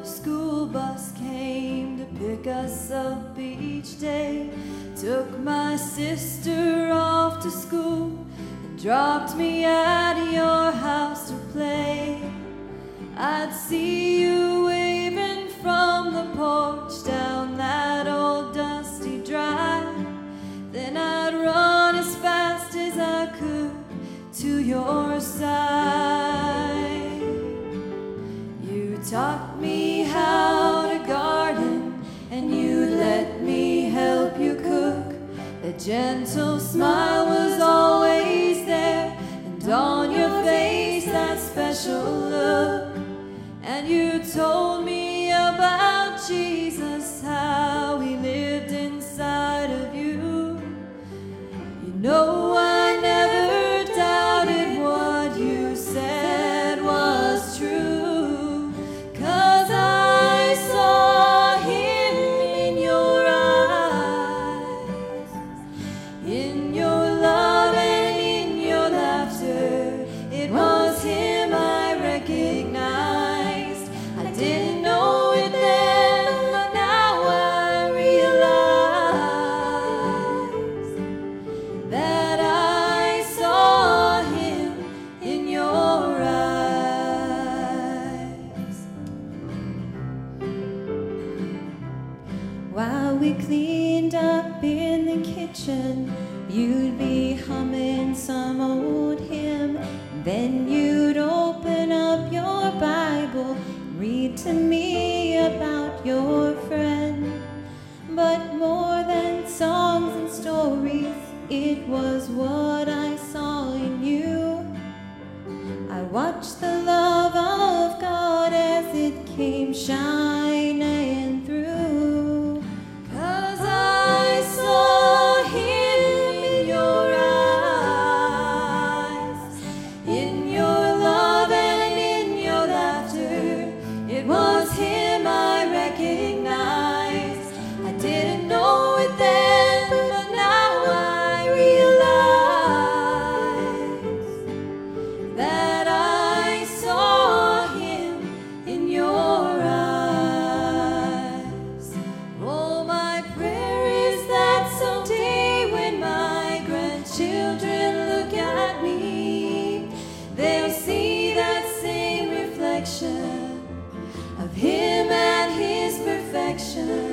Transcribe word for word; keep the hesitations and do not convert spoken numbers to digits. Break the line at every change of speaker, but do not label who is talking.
school bus came to pick us up each day, took my sister off to school, and dropped me at your house to play. I'd see you waving from the porch down that old dusty drive. Then I'd run as fast as I could to your side. You taught me how to garden, and you let me help you cook. A gentle smile was always there, and on your face that special look. And you told me about Jesus, how he lived inside of you. You know I never doubted what you said was true, 'cause I saw him in your eyes, in your love and in your laughter. It was him I recognized. I didn't know it then, but now I realize that I saw him in your eyes.
While we cleaned up in the kitchen, you'd be humming some old hymn. Then you'd open up your Bible, read to me about your friend. But more than songs and stories, it was what I saw in you. I watched the love of God as it came shining through.
'Cause I saw him in your eyes, in your love and in your laughter. It was him I recognized. I didn't know it then, but now I realize that I saw him in your eyes. Oh, my prayer is that someday when my grandchildren look at me, they'll see that same reflection of him and his perfection.